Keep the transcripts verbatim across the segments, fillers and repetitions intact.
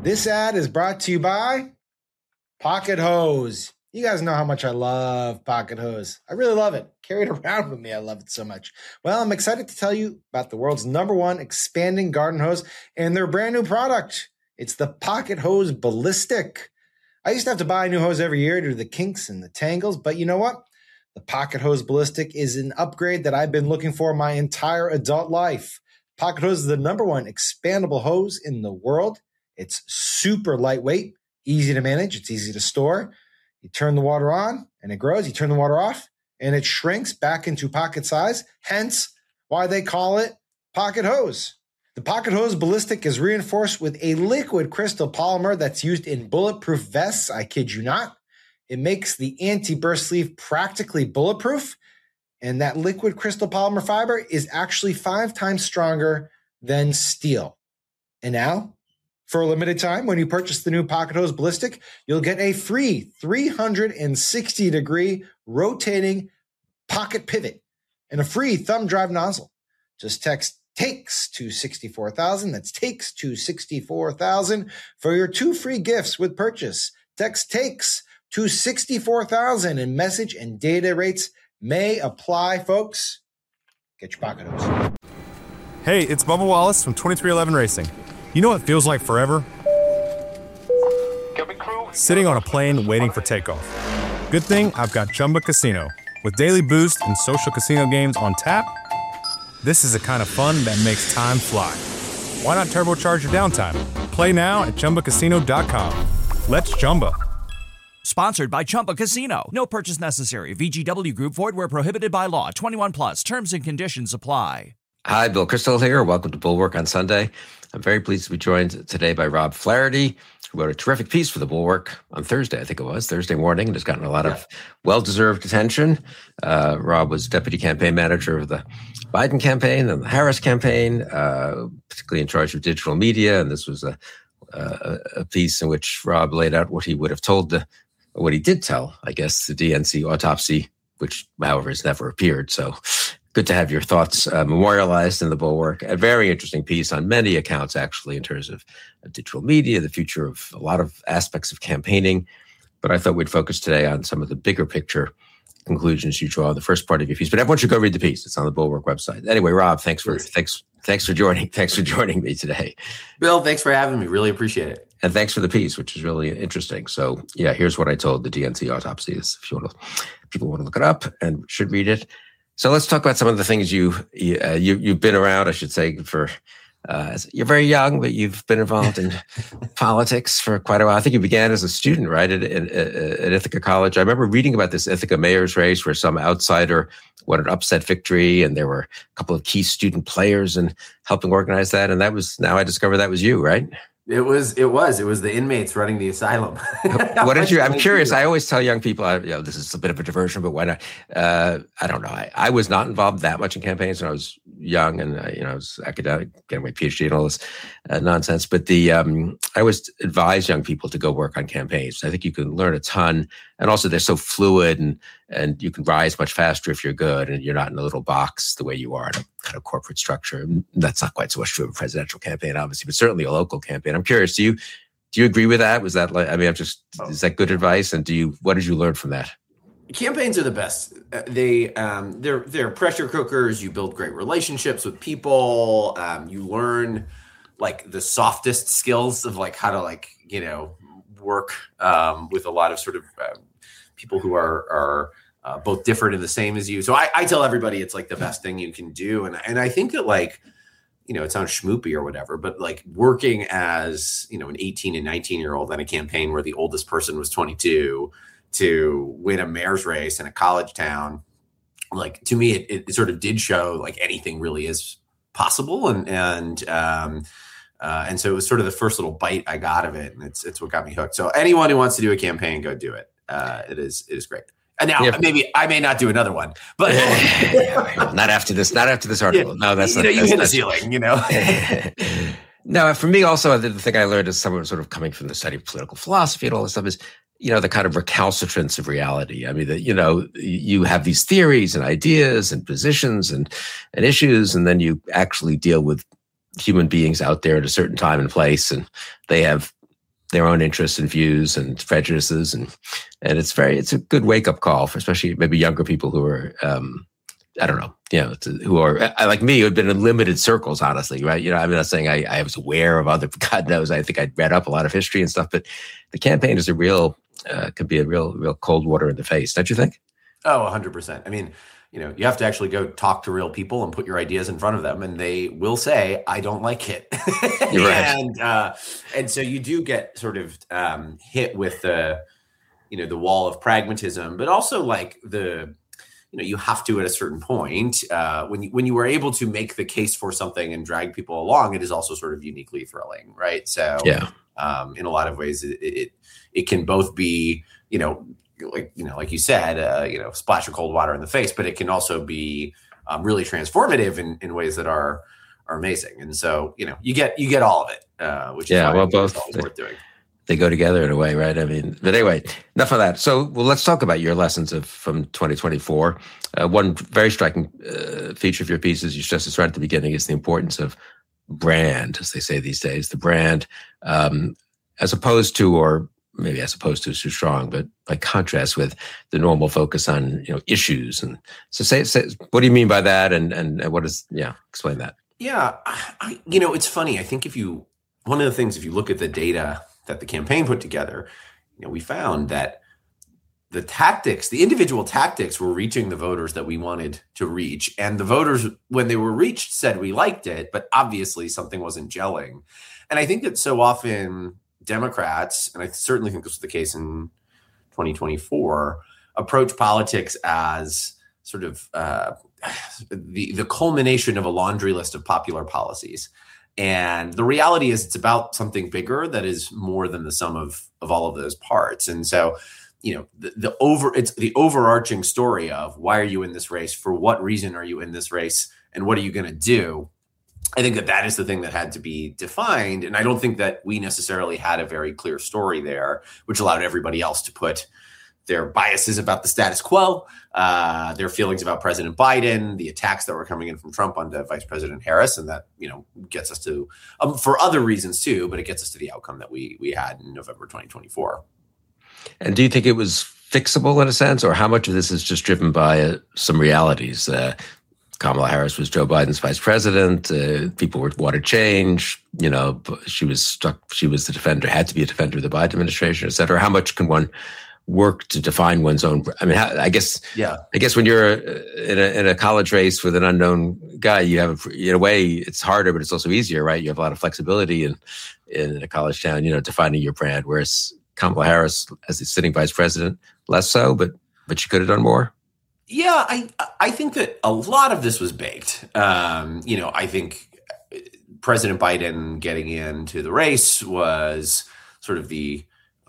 This ad is brought to you by Pocket Hose. You guys know how much I love Pocket Hose. I really love it. Carry it around with me. I love it so much. Well, I'm excited to tell you about the world's number one expanding garden hose and their brand new product. It's the Pocket Hose Ballistic. I used to have to buy a new hose every year due to the kinks and the tangles, but you know what? The Pocket Hose Ballistic is an upgrade that I've been looking for my entire adult life. Pocket Hose is the number one expandable hose in the world. It's super lightweight, easy to manage. It's easy to store. You turn the water on and it grows. You turn the water off and it shrinks back into pocket size. Hence why they call it Pocket Hose. The Pocket Hose Ballistic is reinforced with a liquid crystal polymer that's used in bulletproof vests. I kid you not. It makes the anti-burst sleeve practically bulletproof. And that liquid crystal polymer fiber is actually five times stronger than steel. And now, for a limited time, when you purchase the new Pocket Hose Ballistic, you'll get a free three hundred sixty degree rotating pocket pivot and a free thumb drive nozzle. Just text TAKES to sixty-four thousand. That's TAKES to sixty-four thousand for your two free gifts with purchase. Text TAKES to sixty-four thousand, and message and data rates may apply, folks. Get your Pocket Hose. Hey, it's Bubba Wallace from twenty-three eleven Racing. You know what feels like forever? Sitting on a plane waiting for takeoff. Good thing I've got Chumba Casino. With daily boost and social casino games on tap, this is the kind of fun that makes time fly. Why not turbocharge your downtime? Play now at Chumba Casino dot com. Let's Chumba. Sponsored by Chumba Casino. No purchase necessary. V G W Group. Void where prohibited by law. twenty-one plus. Terms and conditions apply. Hi, Bill Crystal here. Welcome to Bulwark on Sunday. I'm very pleased to be joined today by Rob Flaherty, who wrote a terrific piece for the Bulwark on Thursday, I think it was, Thursday morning, and has gotten a lot yeah. of well-deserved attention. Uh, Rob was deputy campaign manager of the Biden campaign and the Harris campaign, uh, particularly in charge of digital media, and this was a, a, a piece in which Rob laid out what he would have told the, what he did tell, I guess, the D N C autopsy, which, however, has never appeared. So good to have your thoughts uh, memorialized in the Bulwark. A very interesting piece on many accounts, actually, in terms of uh, digital media, the future of a lot of aspects of campaigning. But I thought we'd focus today on some of the bigger picture conclusions you draw in the first part of your piece. But everyone should go read the piece. It's on the Bulwark website. Anyway, Rob, thanks for thanks thanks for joining. Thanks for joining me today. Bill, thanks for having me. Really appreciate it. And thanks for the piece, which is really interesting. So, yeah, here's what I told the D N C autopsy is. If you want to, people want to look it up and should read it. So let's talk about some of the things you, you, uh, you you've been around, I should say, for, uh, you're very young, but you've been involved in politics for quite a while. I think you began as a student, right, at, at, at Ithaca College. I remember reading about this Ithaca mayor's race where some outsider won an upset victory, and there were a couple of key student players and helping organize that. And that was, now I discovered that was you, right? It was, it was, it was the inmates running the asylum. What did you, I'm curious. I always tell young people, I, you know, this is a bit of a diversion, but why not? Uh, I don't know. I, I was not involved that much in campaigns when I was young and, uh, you know, I was academic, getting my PhD and all this uh, nonsense. But the, um, I always advise young people to go work on campaigns. I think you can learn a ton. And also they're so fluid and, and you can rise much faster if you're good and you're not in a little box the way you are in a kind of corporate structure. And that's not quite so much true of a presidential campaign, obviously, but certainly a local campaign. I'm curious, do you, do you agree with that? Was that like, I mean, I'm just, is that good advice? And do you, what did you learn from that? Campaigns are the best. They, um, they're, they're pressure cookers. You build great relationships with people. Um, you learn like the softest skills of like how to like, you know, work um, with a lot of sort of uh, people who are, are uh, both different and the same as you. So I, I tell everybody it's like the best thing you can do. And, and I think that like, you know, it sounds schmoopy or whatever, but like working as, you know, an eighteen and nineteen year old on a campaign where the oldest person was twenty-two to win a mayor's race in a college town, like to me, it, it sort of did show like anything really is possible. And, and, um, uh, and so it was sort of the first little bite I got of it. And it's, it's what got me hooked. So anyone who wants to do a campaign, go do it. Uh, it is, it is great. And now yeah. maybe I may not do another one, but not after this, not after this article. Yeah, no, that's you not, know, you that's hit not the ceiling, you know? No, for me also, the thing I learned is someone sort of coming from the study of political philosophy and all this stuff is, you know, the kind of recalcitrance of reality. I mean, that, you know, you have these theories and ideas and positions and, and issues, and then you actually deal with human beings out there at a certain time and place, and they have their own interests and views and prejudices, and and it's very it's a good wake up call for especially maybe younger people who are um, I don't know, you know, who are like me, who have been in limited circles, honestly, right? You know, I'm not saying I, I was aware of other, God knows, I think I'd read up a lot of history and stuff, but the campaign is a real, uh, could be a real, real cold water in the face, don't you think? Oh, one hundred percent. I mean, you know, you have to actually go talk to real people and put your ideas in front of them, and they will say, I don't like it. You're right. and, uh, and so you do get sort of um, hit with the, you know, the wall of pragmatism, but also like the, you know, you have to at a certain point uh, when you when you were able to make the case for something and drag people along, it is also sort of uniquely thrilling, right? So, yeah, um, in a lot of ways, it, it it can both be, you know, like you know, like you said, uh, you know, splash of cold water in the face, but it can also be um, really transformative in, in ways that are are amazing. And so, you know, you get you get all of it, uh, which is yeah, why well, it's both always worth doing. They go together in a way, right? I mean, but anyway, enough of that. So, well, let's talk about your lessons of from twenty twenty-four. Uh, one very striking uh, feature of your piece, as you stressed this right at the beginning, is the importance of brand, as they say these days. The brand, um, as opposed to, or maybe as opposed to is too strong, but by contrast with the normal focus on you know issues. And so, say, say what do you mean by that? And and what is yeah? Explain that. Yeah, I, you know, it's funny. I think if you one of the things, if you look at the data that the campaign put together, you know, we found that the tactics, the individual tactics were reaching the voters that we wanted to reach. And the voters, when they were reached, said we liked it, but obviously something wasn't gelling. And I think that so often Democrats, and I certainly think this was the case in twenty twenty-four, approach politics as sort of uh, the, the culmination of a laundry list of popular policies. And the reality is it's about something bigger that is more than the sum of, of all of those parts. And so, you know, the, the over it's the overarching story of why are you in this race? For what reason are you in this race? And what are you going to do? I think that that is the thing that had to be defined. And I don't think that we necessarily had a very clear story there, which allowed everybody else to put their biases about the status quo, uh, their feelings about President Biden, the attacks that were coming in from Trump onto Vice President Harris. And that, you know, gets us to, um, for other reasons too, but it gets us to the outcome that we we had in November twenty twenty-four. And do you think it was fixable in a sense, or how much of this is just driven by uh, some realities? Uh, Kamala Harris was Joe Biden's vice president. Uh, people were wanted change. You know, she was stuck. She was the defender, had to be a defender of the Biden administration, et cetera. How much can one work to define one's own? I mean, I guess, yeah. I guess when you're in a, in a college race with an unknown guy, you have, in a way, it's harder, but it's also easier, right? You have a lot of flexibility in in a college town, you know, defining your brand. Whereas Kamala Harris, as the sitting vice president, less so, but but she could have done more. Yeah, I I think that a lot of this was baked. Um, you know, I think President Biden getting into the race was sort of the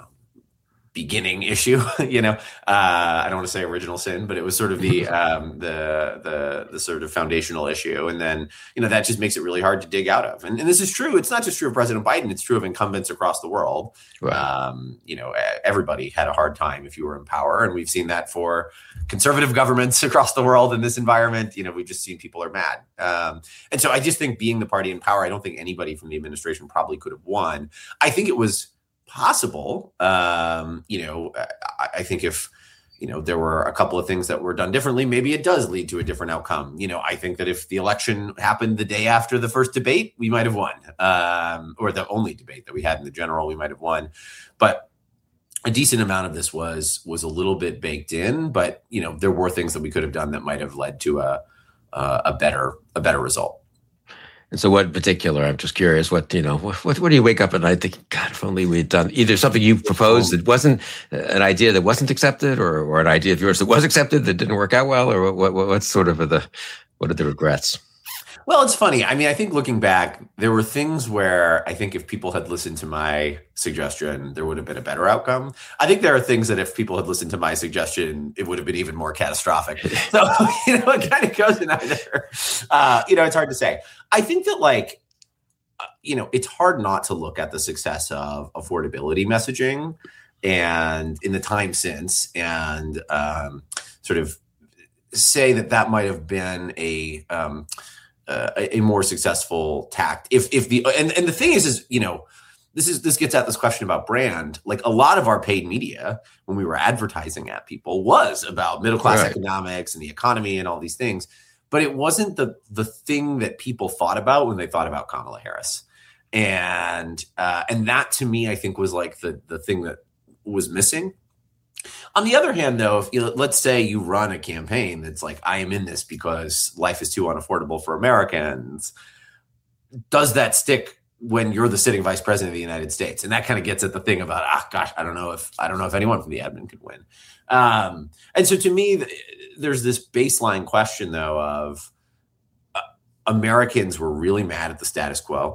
beginning issue. you know, uh, I don't want to say original sin, but it was sort of the um, the the the sort of foundational issue, and then you know that just makes it really hard to dig out of. And, and this is true. It's not just true of President Biden; it's true of incumbents across the world. Right. Um, you know, everybody had a hard time if you were in power, and we've seen that for conservative governments across the world in this environment. You know, we've just seen people are mad, um, and so I just think being the party in power, I don't think anybody from the administration probably could have won. I think it was possible. Um, you know, I, I think if, you know, there were a couple of things that were done differently, maybe it does lead to a different outcome. You know, I think that if the election happened the day after the first debate, we might have won, um, or the only debate that we had in the general, we might have won. But a decent amount of this was was a little bit baked in. But, you know, there were things that we could have done that might have led to a a, a better a better result. And so what in particular, I'm just curious, what, you know, what, what do you wake up at night thinking, God, if only we'd done either something you proposed that wasn't an idea that wasn't accepted, or, or an idea of yours that was accepted that didn't work out well, or what, what what's sort of the, what are the regrets? Well, it's funny. I mean, I think looking back, there were things where I think if people had listened to my suggestion, there would have been a better outcome. I think there are things that if people had listened to my suggestion, it would have been even more catastrophic. So, you know, it kind of goes in either. Uh, you know, it's hard to say. I think that, like, uh, you know, it's hard not to look at the success of affordability messaging and in the time since and um, sort of say that that might have been a um, uh, a, a more successful tact. If if the and, and the thing is, is, you know, this is this gets at this question about brand. Like a lot of our paid media when we were advertising at people was about middle class right. economics and the economy and all these things, but it wasn't the the thing that people thought about when they thought about Kamala Harris. And uh, and that to me, I think was like the the thing that was missing. On the other hand, though, if you, let's say you run a campaign that's like, I am in this because life is too unaffordable for Americans, does that stick when you're the sitting vice president of the United States? And that kind of gets at the thing about, ah, gosh, I don't know if I don't know if anyone from the admin could win. Um, and so to me, there's this baseline question, though, of uh, Americans were really mad at the status quo.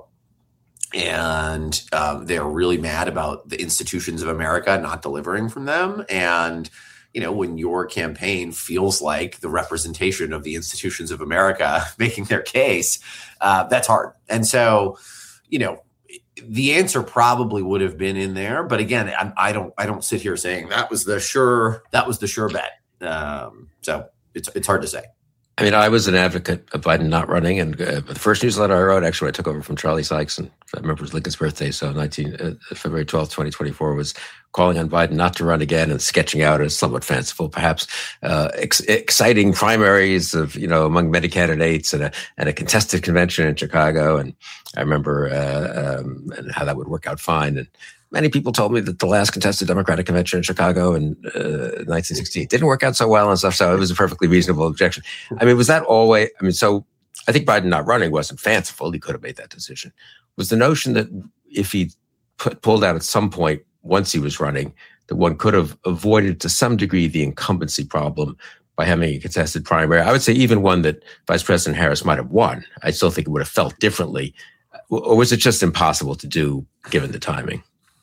And um, they're really mad about the institutions of America not delivering from them. And, you know, when your campaign feels like the representation of the institutions of America making their case, uh, that's hard. And so, you know, the answer probably would have been in there. But again, I, I don't I don't sit here saying that was the sure that was the sure bet. Um, so it's it's hard to say. I mean, I was an advocate of Biden not running, and uh, the first newsletter I wrote, actually, I took over from Charlie Sykes, and I remember it was Lincoln's birthday, so nineteen, uh, February twelfth, twenty twenty-four, was calling on Biden not to run again and sketching out a somewhat fanciful, perhaps uh, ex- exciting primaries of, you know, among many candidates and a, and a contested convention in Chicago. And I remember uh, um, and how that would work out fine. And many people told me that the last contested Democratic convention in Chicago in uh, nineteen sixty-eight didn't work out so well and stuff. So it was a perfectly reasonable objection. I mean, was that always, I mean, so I think Biden not running wasn't fanciful. He could have made that decision. Was the notion that if he put, pulled out at some point, once he was running, that one could have avoided to some degree the incumbency problem by having a contested primary? I would say even one that Vice President Harris might have won. I still think it would have felt differently. Or was it just impossible to do given the timing?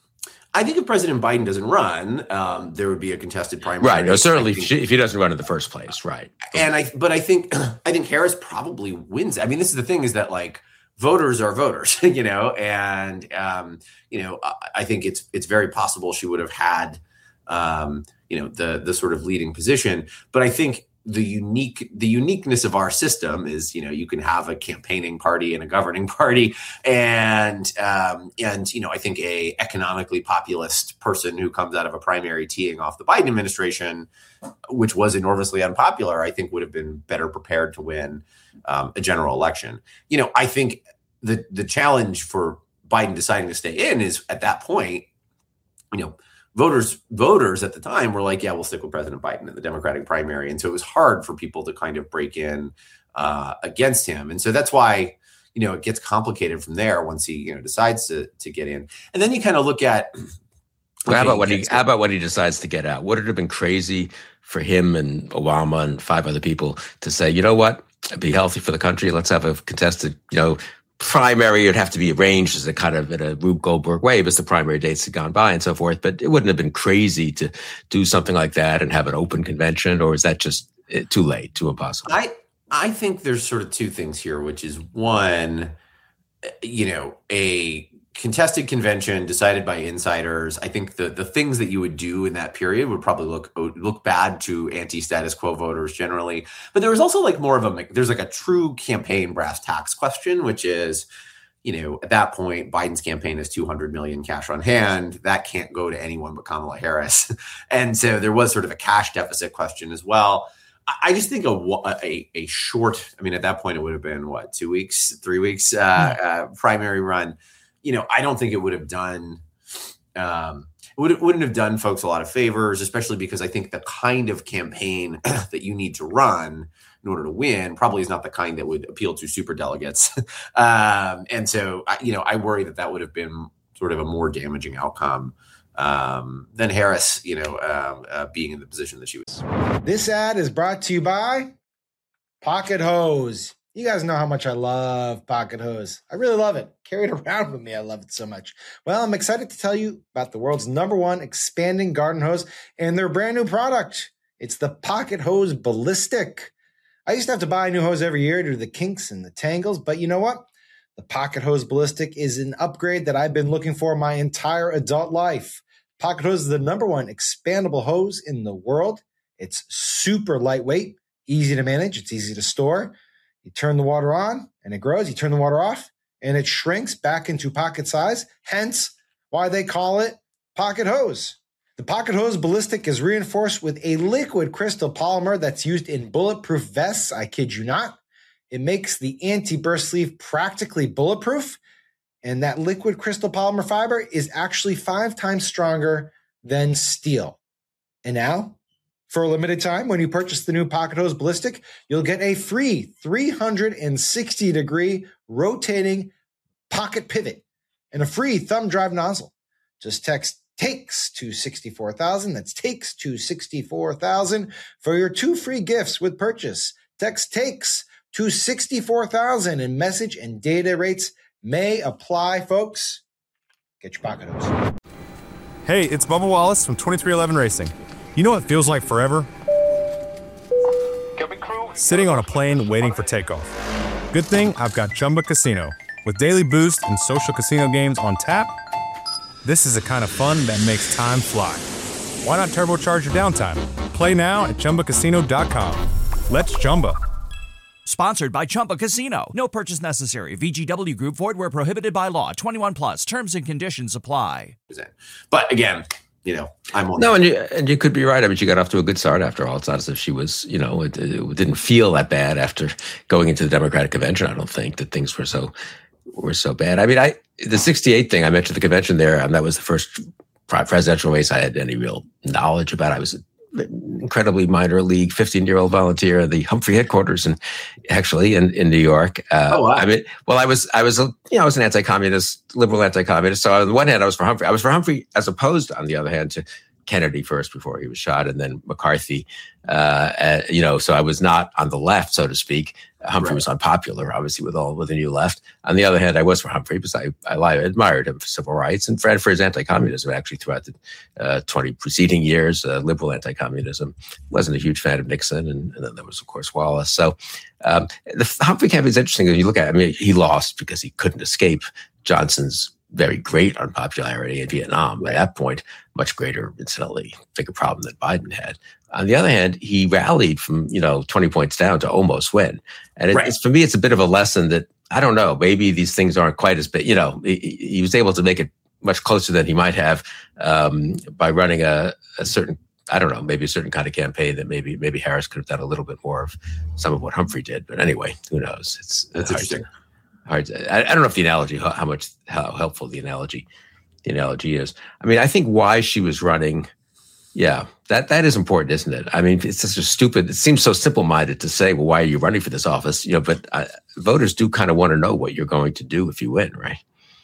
I think if President Biden doesn't run, um, there would be a contested primary. Right. No, certainly think, if he doesn't run in the first place. Right. And I, but I think, I think Harris probably wins. I mean, this is the thing is that like voters are voters, you know, and, um, you know, I, I think it's, it's very possible she would have had, um, you know, the, the sort of leading position. But I think the unique, the uniqueness of our system is, you know, you can have a campaigning party and a governing party. And, um, and, you know, I think a economically populist person who comes out of a primary teeing off the Biden administration, which was enormously unpopular, I think would have been better prepared to win um, a general election. You know, I think the, the challenge for Biden deciding to stay in is at that point, you know, Voters, voters at the time were like, yeah, we'll stick with President Biden in the Democratic primary. And so it was hard for people to kind of break in uh, against him. And so that's why, you know, it gets complicated from there once he, you know, decides to to get in. And then you kind of look at well, how about when he how about when he decides to get out? Would it have been crazy for him and Obama and five other people to say, you know what, it'd be healthy for the country. Let's have a contested, you know, primary. It'd have to be arranged as a kind of in a Rube Goldberg way because the primary dates had gone by and so forth. But it wouldn't have been crazy to do something like that and have an open convention, or is that just too late, too impossible? I I think there's sort of two things here, which is one, you know, a contested convention decided by insiders. I think the the things that you would do in that period would probably look look bad to anti-status quo voters generally. But there was also like more of a there's like a true campaign brass tacks question, which is, you know, at that point, Biden's campaign has two hundred million cash on hand. That can't go to anyone but Kamala Harris. And so there was sort of a cash deficit question as well. I just think a, a, a short, I mean, at that point, it would have been what, two weeks, three weeks uh, uh, primary run. You know, I don't think it would have done, um, it would, wouldn't have done folks a lot of favors, especially because I think the kind of campaign that you need to run in order to win probably is not the kind that would appeal to super delegates. um, and so, you know, I worry that that would have been sort of a more damaging outcome um, than Harris, you know, um, uh, being in the position that she was. This ad is brought to you by Pocket Hose. You guys know how much I love Pocket Hose. I really love it. Carry it around with me. I love it so much. Well, I'm excited to tell you about the world's number one expanding garden hose and their brand new product. It's the Pocket Hose Ballistic. I used to have to buy a new hose every year due to the kinks and the tangles, but you know what? The Pocket Hose Ballistic is an upgrade that I've been looking for my entire adult life. Pocket Hose is the number one expandable hose in the world. It's super lightweight, easy to manage. It's easy to store. You turn the water on and it grows. You turn the water off and it shrinks back into pocket size, hence why they call it Pocket Hose. The Pocket Hose Ballistic is reinforced with a liquid crystal polymer that's used in bulletproof vests. I kid you not. It makes the anti-burst sleeve practically bulletproof. And that liquid crystal polymer fiber is actually five times stronger than steel. And now, for a limited time, when you purchase the new Pocket Hose Ballistic, you'll get a free three hundred sixty degree rotating pocket pivot and a free thumb drive nozzle. Just text TAKES to sixty-four thousand. That's TAKES to sixty-four thousand for your two free gifts with purchase. Text TAKES to sixty-four thousand, and message and data rates may apply, folks. Get your Pocket Hose. Hey, it's Bubba Wallace from twenty-three eleven Racing. You know what feels like forever? Sitting on a plane waiting for takeoff. Good thing I've got Chumba Casino. With daily boost and social casino games on tap, this is the kind of fun that makes time fly. Why not turbocharge your downtime? Play now at Chumba Casino dot com. Let's Chumba. Sponsored by Chumba Casino. No purchase necessary. V G W Group. Void where prohibited by law. twenty-one plus. Terms and conditions apply. But again, you know, I'm on. No, and you and you could be right. I mean, she got off to a good start after all. It's not as if she was, you know, it, it didn't feel that bad after going into the Democratic convention. I don't think that things were so were so bad. I mean, I the sixty-eight thing I mentioned the convention there. Um, that was the first presidential race I had any real knowledge about. I was incredibly minor league fifteen year old volunteer at the Humphrey headquarters and actually in, in New York. Uh, oh, wow. I mean, well, I was, I was, you know, I was an anti-communist, liberal anti-communist. So on the one hand, I was for Humphrey. I was for Humphrey as opposed, on the other hand, to Kennedy first before he was shot, and then McCarthy. Uh, uh, you know, so I was not on the left, so to speak. Humphrey right. was unpopular, obviously, with all with the new left. On the other hand, I was for Humphrey because I, I, I admired him for civil rights and for, for his anti-communism. Actually, throughout the uh, twenty preceding years, uh, liberal anti-communism. Wasn't a huge fan of Nixon, and, and then there was, of course, Wallace. So um, the Humphrey campaign is interesting. If you look at it, I mean, he lost because he couldn't escape Johnson's very great unpopularity in Vietnam. By that point, much greater, incidentally, bigger problem than Biden had. On the other hand, he rallied from, you know, twenty points down to almost win. And it, right. it's, for me, it's a bit of a lesson that, I don't know, maybe these things aren't quite as big. You know, he, he was able to make it much closer than he might have um, by running a, a certain, I don't know, maybe a certain kind of campaign that maybe maybe Harris could have done a little bit more of some of what Humphrey did. But anyway, who knows? It's That's hard interesting. To, hard to, I, I don't know if the analogy, how, how much, how helpful the analogy, the analogy is. I mean, I think why she was running, yeah, that that is important, isn't it? I mean, it's such a stupid, it seems so simple-minded to say, well, why are you running for this office? You know, but uh, voters do kind of want to know what you're going to do if you win, right?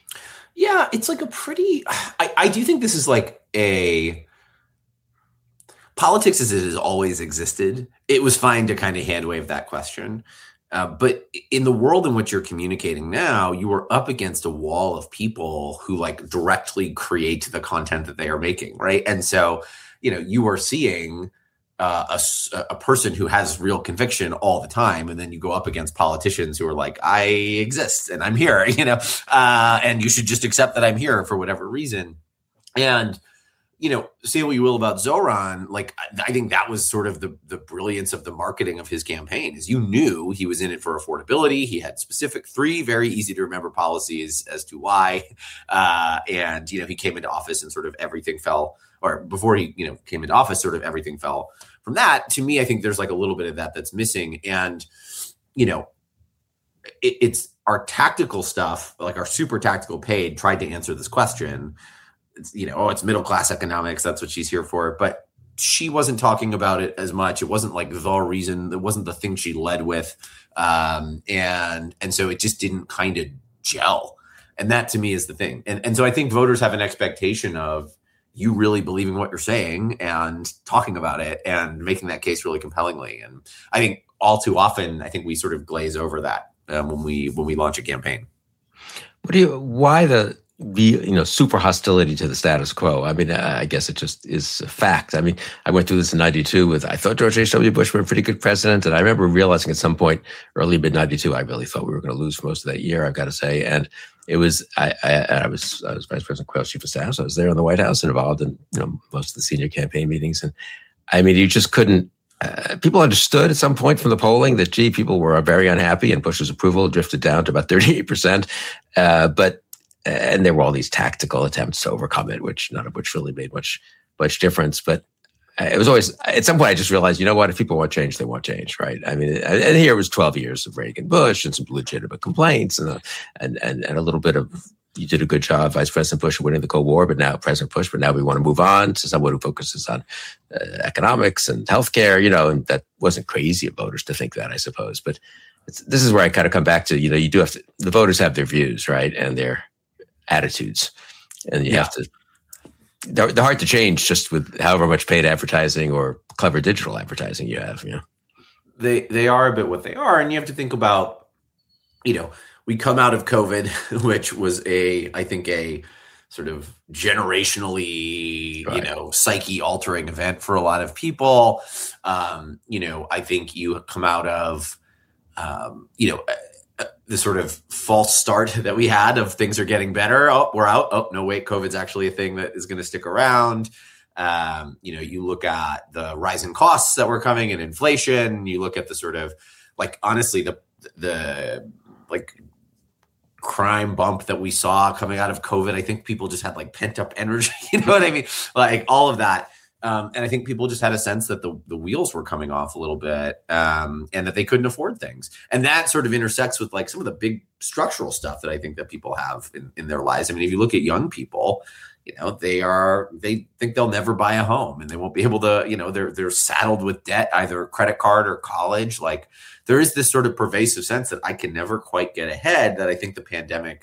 Yeah, it's like a pretty, I, I do think this is like a, politics as it has always existed. It was fine to kind of hand wave that question. Uh, but in the world in which you're communicating now, you are up against a wall of people who like directly create the content that they are making, right? And so, you know, you are seeing uh, a, a person who has real conviction all the time, and then you go up against politicians who are like, I exist and I'm here, you know, uh, and you should just accept that I'm here for whatever reason. And you know, say what you will about Zoran, like I think that was sort of the the brilliance of the marketing of his campaign is you knew he was in it for affordability. He had specific three very easy to remember policies as to why. Uh, and, you know, he came into office and sort of everything fell, or before he, you know, came into office, sort of everything fell from that. To me, I think there's like a little bit of that that's missing. And, you know, it, it's our tactical stuff, like our super tactical paid tried to answer this question. It's, you know, oh, it's middle class economics. That's what she's here for. But she wasn't talking about it as much. It wasn't like the reason. It wasn't the thing she led with. Um, and and so it just didn't kind of gel. And that to me is the thing. And, and so I think voters have an expectation of you really believing what you're saying and talking about it and making that case really compellingly. And I think all too often, I think we sort of glaze over that um, when we when we launch a campaign. What do you? Why the? Be you know super hostility to the status quo. I mean, I guess it just is a fact. I mean, I went through this in ninety-two with I thought George H W. Bush was a pretty good president, and I remember realizing at some point early mid ninety-two, I really thought we were going to lose for most of that year. I've got to say, and it was I I, I was I was Vice President Quayle's chief of staff, so I was there in the White House and involved in you know most of the senior campaign meetings, and I mean, you just couldn't. Uh, people understood at some point from the polling that gee, people were very unhappy, and Bush's approval drifted down to about thirty-eight percent, uh, but. and there were all these tactical attempts to overcome it, which none of which really made much much difference. But it was always, at some point I just realized, you know what, if people want change, they want change, right? I mean, and here it was twelve years of Reagan Bush and some legitimate complaints and a, and, and, and a little bit of, you did a good job, Vice President Bush, winning the Cold War, but now President Bush, but now we want to move on to someone who focuses on uh, economics and healthcare, you know, and that wasn't crazy of voters to think that, I suppose. But it's, this is where I kind of come back to, you know, you do have to, the voters have their views, right? And their attitudes. And you yeah. have to, They're, they're hard to change just with however much paid advertising or clever digital advertising you have. You know, they they are a bit what they are, and you have to think about, you know, we come out of COVID, which was a, I think, a sort of generationally, right. you know, psyche altering event for a lot of people. Um, you know, I think you come out of, um, you know. the sort of false start that we had of things are getting better. Oh, we're out. Oh, no, wait, COVID's actually a thing that is going to stick around. Um, you know, you look at the rising costs that were coming and inflation. You look at the sort of like, honestly, the, the like crime bump that we saw coming out of COVID. I think people just had like pent up energy. You know what I mean? Like all of that. Um, and I think people just had a sense that the, the wheels were coming off a little bit um, and that they couldn't afford things. And that sort of intersects with like some of the big structural stuff that I think that people have in, in their lives. I mean, if you look at young people, you know, they are, they think they'll never buy a home and they won't be able to, you know, they're, they're saddled with debt, either credit card or college. Like there is this sort of pervasive sense that I can never quite get ahead, that I think the pandemic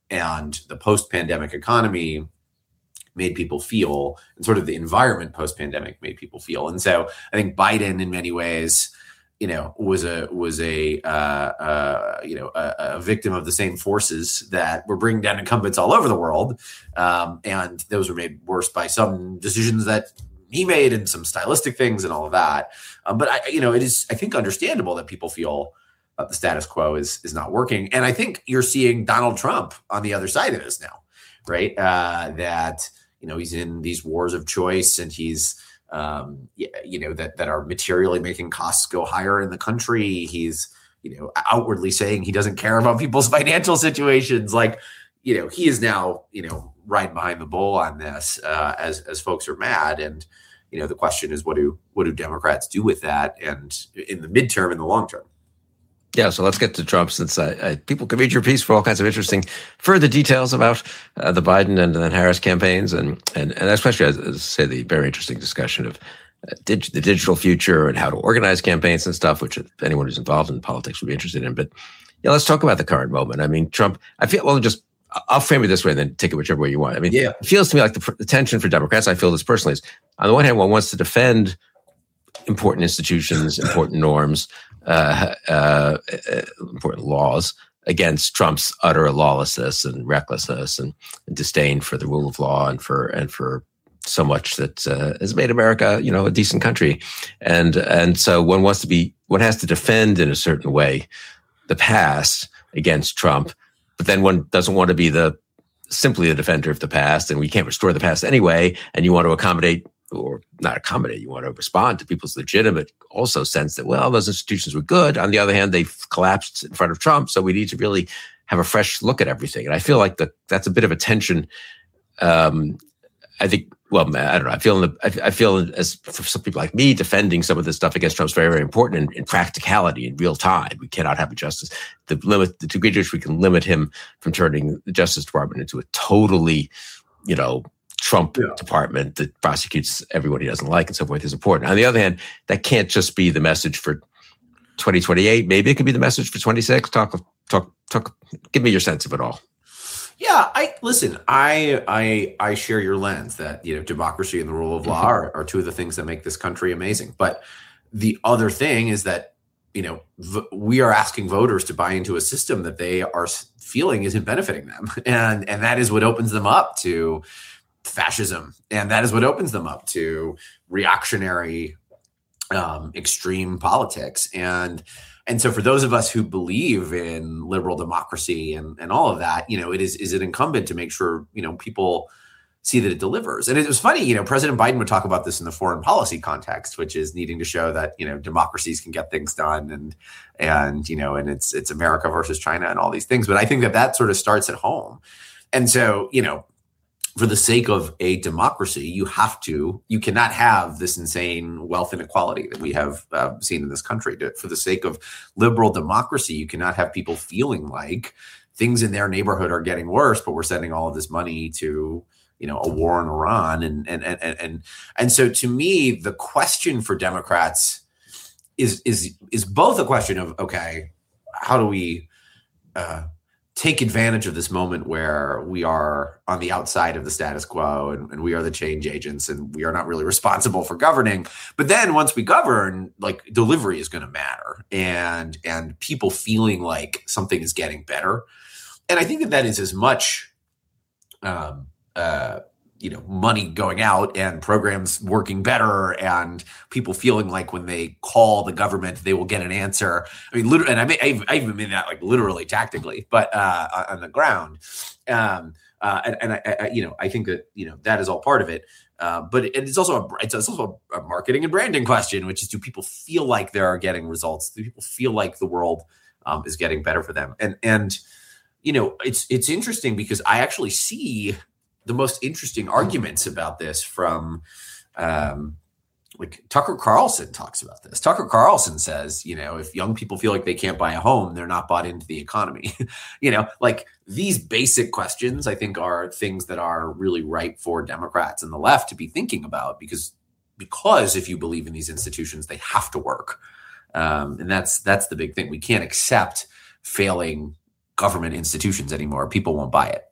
and the post-pandemic economy made people feel, and sort of the environment post-pandemic made people feel. And so I think Biden in many ways, you know, was a, was a, uh, uh, you know, a, a victim of the same forces that were bringing down incumbents all over the world. Um, and those were made worse by some decisions that he made and some stylistic things and all of that. Um, but I, you know, it is, I think, understandable that people feel uh, the status quo is, is not working. And I think you're seeing Donald Trump on the other side of this now, right? Uh, that, you know, he's in these wars of choice and he's, um, you know, that, that are materially making costs go higher in the country. He's, you know, outwardly saying he doesn't care about people's financial situations. Like, you know, he is now, you know, riding behind the bull on this uh, as, as folks are mad. And, you know, the question is, what do, what do Democrats do with that? And in the midterm and the long term? Yeah, so let's get to Trump, since I, I, people can read your piece for all kinds of interesting further details about uh, the Biden and then Harris campaigns, and and, and especially, as, as say, the very interesting discussion of uh, dig, the digital future and how to organize campaigns and stuff, which anyone who's involved in politics would be interested in. But yeah, let's talk about the current moment. I mean, Trump, I feel, well, just, I'll frame it this way and then take it whichever way you want. I mean, yeah. It feels to me like the, the tension for Democrats, I feel this personally, is on the one hand, one wants to defend important institutions, important norms, uh, uh, important laws against Trump's utter lawlessness and recklessness and, and disdain for the rule of law and for and for so much that uh, has made America, you know, a decent country. And and so one wants to be, one has to defend in a certain way the past against Trump, but then one doesn't want to be the simply the defender of the past, and we can't restore the past anyway. And you want to accommodate, or not accommodate, you want to respond to people's legitimate also sense that, well, those institutions were good. On the other hand, they've collapsed in front of Trump. So we need to really have a fresh look at everything. And I feel like the, that's a bit of a tension. Um, I think, well, I don't know. I feel, in the, I, I feel as for some people like me, defending some of this stuff against Trump is very, very important in, in practicality, in real time. We cannot have a justice. The limit, the degree to which we can limit him from turning the Justice Department into a totally, you know, Trump yeah. department that prosecutes everyone he doesn't like and so forth is important. On the other hand, that can't just be the message for twenty twenty-eight. Maybe it could be the message for twenty-six. Talk, talk, talk. Give me your sense of it all. Yeah, I listen. I I I share your lens that, you know, democracy and the rule of law are, are two of the things that make this country amazing. But the other thing is that, you know, v- we are asking voters to buy into a system that they are feeling isn't benefiting them, and and that is what opens them up to fascism, and that is what opens them up to reactionary, um, extreme politics. And and so for those of us who believe in liberal democracy and, and all of that, you know, it is is it incumbent to make sure, you know, people see that it delivers. And it was funny, you know, President Biden would talk about this in the foreign policy context, which is needing to show that, you know, democracies can get things done, and and you know, and it's it's America versus China and all these things. But I think that that sort of starts at home. And so, you know, for the sake of a democracy, you have to, you cannot have this insane wealth inequality that we have uh, seen in this country. For the sake of liberal democracy, you cannot have people feeling like things in their neighborhood are getting worse, but we're sending all of this money to, you know, a war in Iran. And, and, and, and, and so to me, the question for Democrats is, is, is both a question of, okay, how do we, uh, take advantage of this moment where we are on the outside of the status quo and, and we are the change agents and we are not really responsible for governing. But then once we govern, like delivery is going to matter and, and people feeling like something is getting better. And I think that that is as much, um, uh, you know, money going out and programs working better and people feeling like when they call the government, they will get an answer. I mean, literally, and I, may, I, I even mean that like literally tactically, but uh, on the ground. Um, uh, and and I, I, you know, I think that, you know, that is all part of it. Uh, but it, it's also a, it's also a marketing and branding question, which is, do people feel like they are getting results? Do people feel like the world um, is getting better for them? And, and, you know, it's, it's interesting because I actually see the most interesting arguments about this from um, like Tucker Carlson talks about this. Tucker Carlson says, you know, if young people feel like they can't buy a home, they're not bought into the economy. You know, like these basic questions, I think, are things that are really ripe for Democrats and the left to be thinking about because, because if you believe in these institutions, they have to work. Um, and that's, that's the big thing. We can't accept failing government institutions anymore. People won't buy it.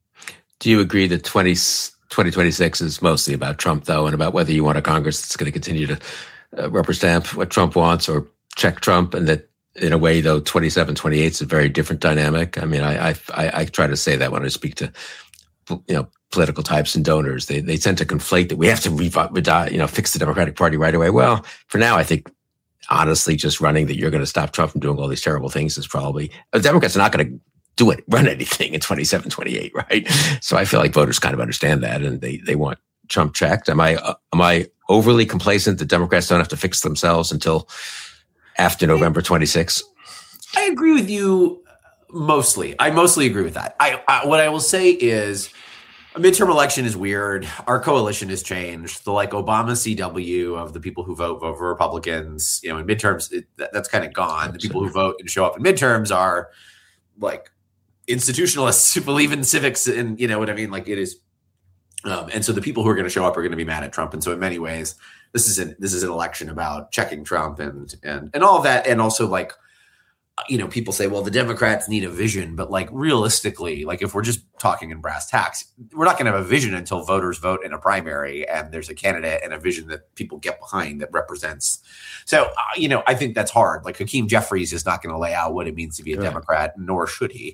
Do you agree that twenty twenty-six is mostly about Trump, though, and about whether you want a Congress that's going to continue to uh, rubber stamp what Trump wants or check Trump, and that in a way, though, twenty-seven, twenty-eight is a very different dynamic? I mean, I, I I try to say that when I speak to, you know, political types and donors, they they tend to conflate that we have to revi- you know fix the Democratic Party right away. Well, for now, I think honestly, just running that you're going to stop Trump from doing all these terrible things is probably the Democrats are not going to do it, run anything in twenty-seven, twenty-eight, right? So I feel like voters kind of understand that, and they they want Trump checked. Am I uh, am I overly complacent that Democrats don't have to fix themselves until after November twenty-sixth? I agree with you mostly. I mostly agree with that. I, I what I will say is a midterm election is weird. Our coalition has changed. The like Obama C W of the people who vote vote for Republicans, you know, in midterms, it, that, that's kind of gone. The people who vote and show up in midterms are like institutionalists who believe in civics and, you know what I mean? Like it is. Um, and so the people who are going to show up are going to be mad at Trump. And so in many ways, this is an, this is an election about checking Trump and, and, and all of that. And also like, you know, people say, well, the Democrats need a vision, but like realistically, like if we're just talking in brass tacks, we're not going to have a vision until voters vote in a primary and there's a candidate and a vision that people get behind that represents. So, uh, you know, I think that's hard. Like Hakeem Jeffries is not going to lay out what it means to be a sure. Democrat, nor should he.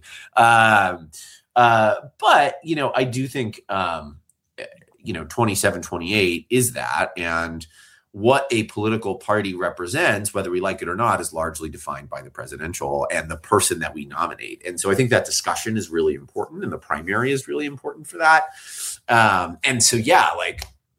Um, uh, but, you know, I do think, um, you know, twenty-seven, twenty-eight is that. And what a political party represents, whether we like it or not, is largely defined by the presidential and the person that we nominate. And so I think that discussion is really important and the primary is really important for that. Um, and so, yeah, like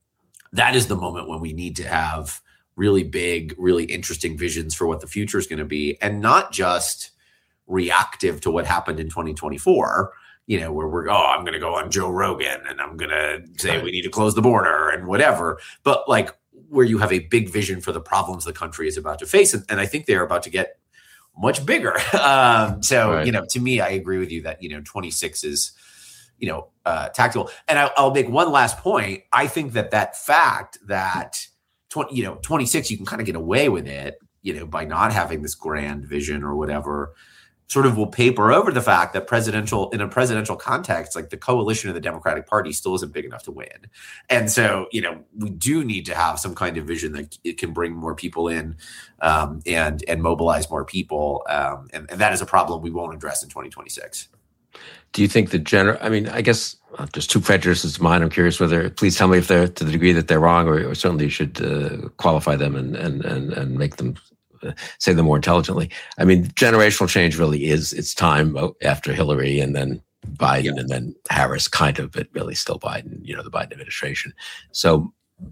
that is the moment when we need to have really big, really interesting visions for what the future is going to be and not just reactive to what happened in twenty twenty-four, you know, where we're, oh, I'm going to go on Joe Rogan and I'm going to say we need to close the border and whatever. But like, where you have a big vision for the problems the country is about to face. And, and I think they're about to get much bigger. Um, so, right. you know, to me, I agree with you that, you know, twenty-six is, you know, uh, tactical. And I, I'll make one last point. I think that that fact that, twenty, you know, twenty-six, you can kind of get away with it, you know, by not having this grand vision or whatever, sort of will paper over the fact that presidential in a presidential context, like the coalition of the Democratic Party still isn't big enough to win. And so, you know, we do need to have some kind of vision that it can bring more people in um, and, and mobilize more people. Um, and, and that is a problem we won't address in twenty twenty-six. Do you think the general, I mean, I guess uh, just two prejudices of mine. I'm curious whether, please tell me if they're to the degree that they're wrong, or, or certainly you should uh, qualify them and, and, and, and make them say them more intelligently. I mean, generational change really is, it's time after Hillary and then Biden yeah. and then Harris, kind of, but really still Biden, you know, the Biden administration. So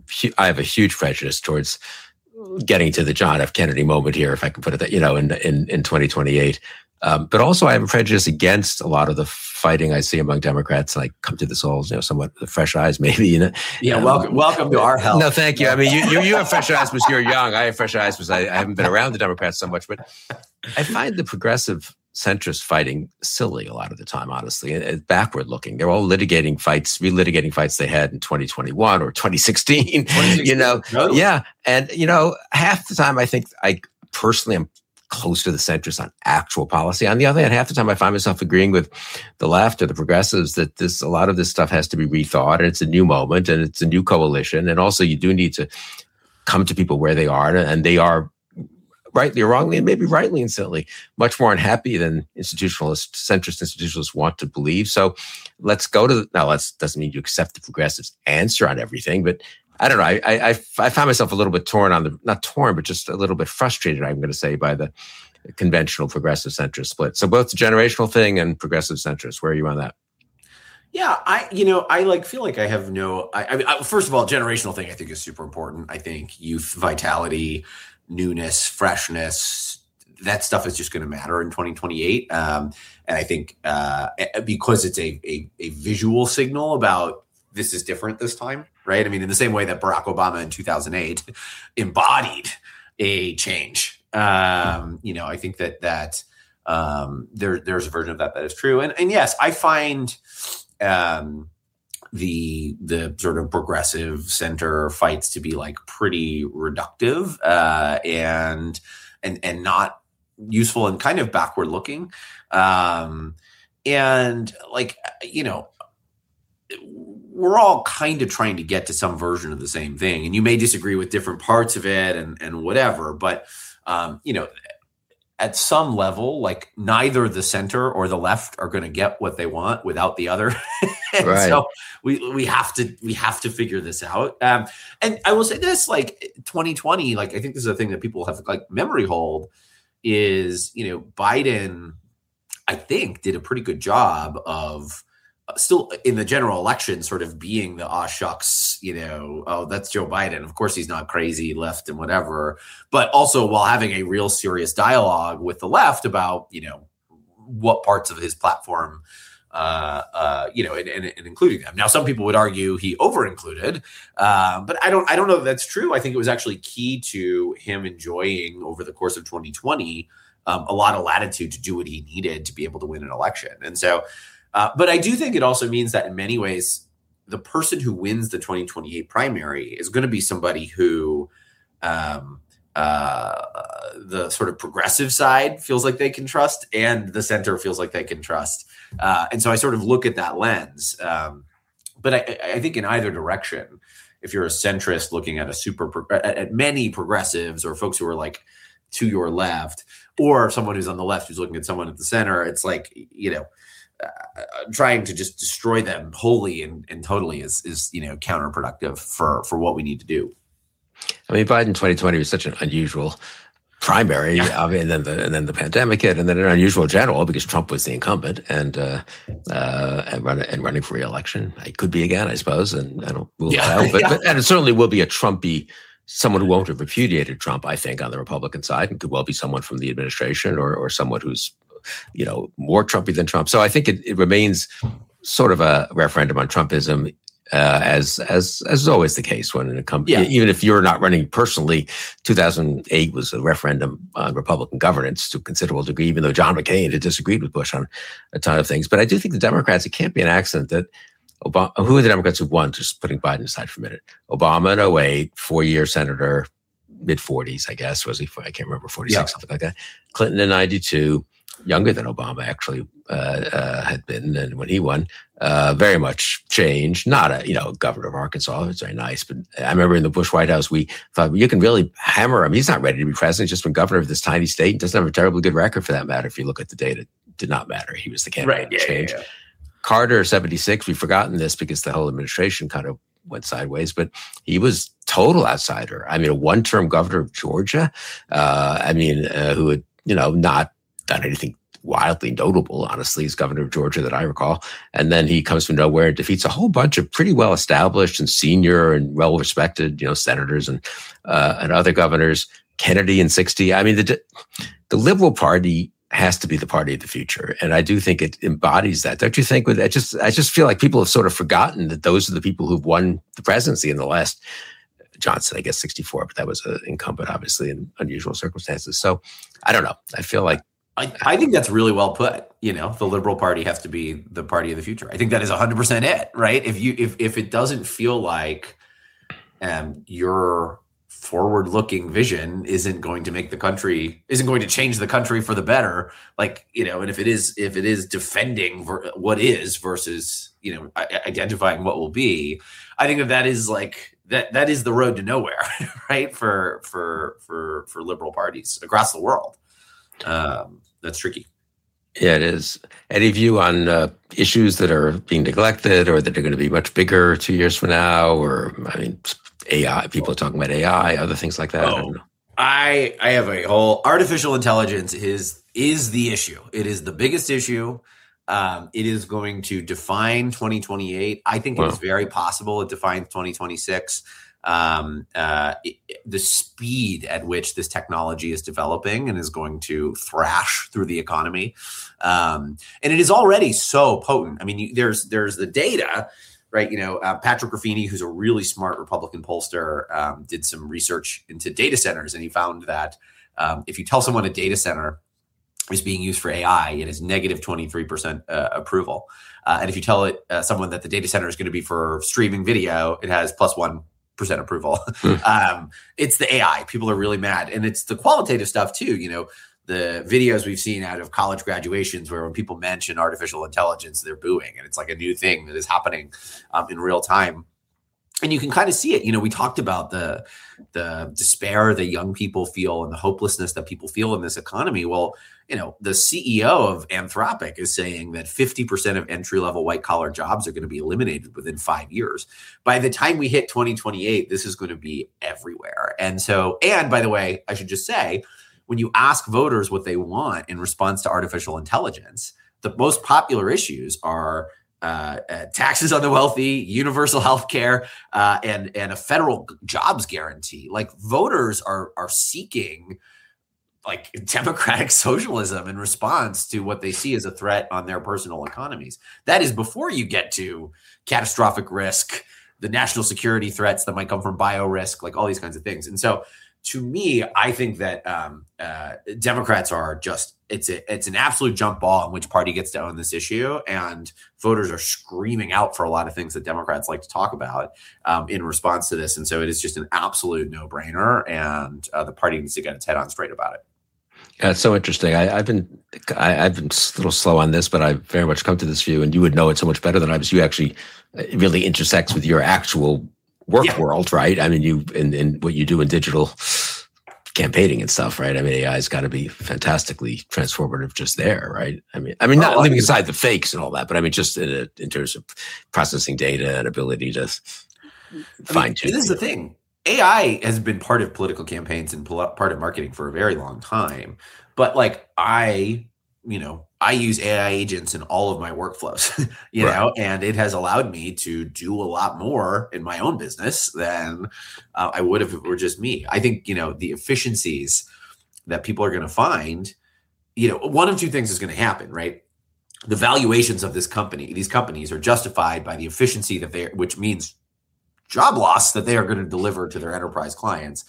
I have a huge prejudice towards getting to the John F. Kennedy moment here, if I can put it that, you know, in, in, in twenty twenty-eight. Um, but also, I have a prejudice against a lot of the fighting I see among Democrats, and I come to this all, you know, somewhat with fresh eyes, maybe. You know, yeah. Um, welcome, welcome to our hell. No, thank you. I mean, you you, you have fresh eyes because you're young. I have fresh eyes because I, I haven't been around the Democrats so much. But I find the progressive centrist fighting silly a lot of the time, honestly, and backward looking. They're all litigating fights, relitigating fights they had in twenty twenty-one or twenty sixteen. You know, totally. Yeah, and you know, half the time I think I personally am close to the centrists on actual policy. On the other hand, half the time I find myself agreeing with the left or the progressives that this a lot of this stuff has to be rethought, and it's a new moment, and it's a new coalition, and also you do need to come to people where they are, and they are, rightly or wrongly, and maybe rightly and silly, much more unhappy than institutionalists, centrist institutionalists want to believe. So let's go to, the, now let's, doesn't mean you accept the progressives' answer on everything, but I don't know. I, I, I find myself a little bit torn on the, not torn, but just a little bit frustrated, I'm going to say, by the conventional progressive centrist split. So both the generational thing and progressive centrist, where are you on that? Yeah, I, you know, I like feel like I have no, I, I mean, I, first of all, generational thing I think is super important. I think youth, vitality, newness, freshness, that stuff is just going to matter in twenty twenty-eight. Um, and I think uh, because it's a, a a visual signal about this is different this time, right? I mean, in the same way that Barack Obama in two thousand eight embodied a change. Um, you know, I think that that um, there there's a version of that that is true. And and yes, I find um, the the sort of progressive center fights to be like pretty reductive uh, and and and not useful and kind of backward looking. Um, and like, you know, we're all kind of trying to get to some version of the same thing, and you may disagree with different parts of it and and whatever, but um, you know, at some level, like neither the center or the left are going to get what they want without the other. And right. So we we have to we have to figure this out. Um, and I will say this, like twenty twenty, like I think this is a thing that people have like memory hold is, you know, Biden, I think, did a pretty good job of uh, still in the general election sort of being the aw shucks, you know, oh, that's Joe Biden. Of course, he's not crazy left and whatever, but also while having a real serious dialogue with the left about, you know, what parts of his platform Uh, uh, you know, and, and, and including them. Now, some people would argue he over-included, uh, but I don't. I don't know that that's true. I think it was actually key to him enjoying over the course of twenty twenty um, a lot of latitude to do what he needed to be able to win an election. And so, uh, but I do think it also means that in many ways, the person who wins the twenty twenty-eight primary is going to be somebody who. Um, uh, the sort of progressive side feels like they can trust, and the center feels like they can trust. Uh, and so I sort of look at that lens. Um, but I, I think in either direction, if you're a centrist looking at a super, pro- at, at many progressives or folks who are like to your left, or someone who's on the left who's looking at someone at the center, it's like, you know, uh, trying to just destroy them wholly and, and totally is, is, you know, counterproductive for, for what we need to do. I mean, Biden twenty twenty was such an unusual primary, yeah. I mean, and then the and then the pandemic hit, and then an unusual general because Trump was the incumbent and uh, uh, and, run, and running for re-election. I could be again, I suppose, and I don't rule yeah. that out. But, yeah. but and it certainly will be a Trumpy, someone who won't have repudiated Trump, I think, on the Republican side, and could well be someone from the administration or or someone who's, you know, more Trumpy than Trump. So I think it, it remains sort of a referendum on Trumpism. Uh, as as as is always the case when it comes, yeah. even if you're not running personally, two thousand eight was a referendum on Republican governance to a considerable degree, even though John McCain had disagreed with Bush on a ton of things. But I do think the Democrats, it can't be an accident that Obama, who are the Democrats who won, just putting Biden aside for a minute, Obama in oh eight, four-year senator, mid-forties, I guess, was he? I can't remember, forty-six, yeah. something like that. Clinton in ninety-two, younger than Obama actually uh, uh, had been, and when he won, uh, very much changed. Not a, you know, governor of Arkansas. It's very nice, but I remember in the Bush White House, we thought, well, you can really hammer him. He's not ready to be president. He's just been governor of this tiny state. He doesn't have a terribly good record for that matter. If you look at the data, it did not matter. He was the candidate right, to yeah, change. Yeah, yeah. Carter, seventy-six, we've forgotten this because the whole administration kind of went sideways, but he was total outsider. I mean, a one-term governor of Georgia, uh, I mean, uh, who had, you know, not done anything wildly notable, honestly, as governor of Georgia that I recall. And then he comes from nowhere and defeats a whole bunch of pretty well-established and senior and well-respected, you know, senators and uh, and other governors. Kennedy in sixty. I mean, the the Liberal Party has to be the party of the future. And I do think it embodies that. Don't you think? With I just, I just feel like people have sort of forgotten that those are the people who've won the presidency in the last, Johnson, I guess sixty-four, but that was an incumbent, obviously, in unusual circumstances. So I don't know. I feel like. I, I think that's really well put. You know, the Liberal Party has to be the party of the future. I think that is one hundred percent it, right? If you if if it doesn't feel like um, your forward-looking vision isn't going to make the country, isn't going to change the country for the better, like, you know, and if it is, if it is defending ver- what is versus, you know, I- identifying what will be, I think that that is like, that that is the road to nowhere, right? For, for, for, for liberal parties across the world. Um, that's tricky. Yeah, it is. Any view on uh, issues that are being neglected or that are going to be much bigger two years from now? Or, I mean, A I, people are talking about A I, other things like that. Oh, I don't know. I, I have a whole artificial intelligence is, is the issue. It is the biggest issue. Um, it is going to define twenty twenty-eight. I think Wow. it is very possible it defines twenty twenty-six. Um, uh, it, the speed at which this technology is developing and is going to thrash through the economy. Um, and it is already so potent. I mean, you, there's, there's the data, right? You know, uh, Patrick Ruffini, who's a really smart Republican pollster, um, did some research into data centers. And he found that um, if you tell someone a data center is being used for A I, it is negative twenty-three percent uh, approval. Uh, and if you tell it uh, someone that the data center is going to be for streaming video, it has plus one percent approval. um, it's the A I. People are really mad. And it's the qualitative stuff too. You know, the videos we've seen out of college graduations where when people mention artificial intelligence, they're booing. And it's like a new thing that is happening um, in real time. And you can kind of see it. You know, we talked about the the despair that young people feel and the hopelessness that people feel in this economy. Well, you know, the C E O of Anthropic is saying that fifty percent of entry-level white-collar jobs are going to be eliminated within five years. By the time we hit twenty twenty-eight, this is going to be everywhere. And so, and by the way, I should just say, when you ask voters what they want in response to artificial intelligence, the most popular issues are Uh, uh, taxes on the wealthy, universal health care, uh, and and a federal jobs guarantee. Like voters are are seeking like democratic socialism in response to what they see as a threat on their personal economies. That is before you get to catastrophic risk, the national security threats that might come from bio risk, like all these kinds of things. And so to me, I think that um, uh, Democrats are just, it's a, it's an absolute jump ball on which party gets to own this issue. And voters are screaming out for a lot of things that Democrats like to talk about um, in response to this. And so it is just an absolute no brainer. And uh, the party needs to get its head on straight about it. Yeah, it's so interesting. I, I've been I, I've been a little slow on this, but I've very much come to this view, and you would know it so much better than I was. You actually, it really intersects with your actual work Yeah. world, right? I mean, you in, in what you do in digital campaigning and stuff, right? I mean, A I's got to be fantastically transformative just there, right? I mean, I mean, not Oh, leaving I- aside the fakes and all that, but I mean, just in, a, in terms of processing data and ability to fine tune. This is the thing. A I has been part of political campaigns and pol- part of marketing for a very long time. But like I, you know, I use A I agents in all of my workflows, you Right. know, and it has allowed me to do a lot more in my own business than uh, I would if it were just me. I think, you know, the efficiencies that people are going to find, you know, one of two things is going to happen, right? The valuations of this company, these companies are justified by the efficiency that they, which means job loss that they are going to deliver to their enterprise clients,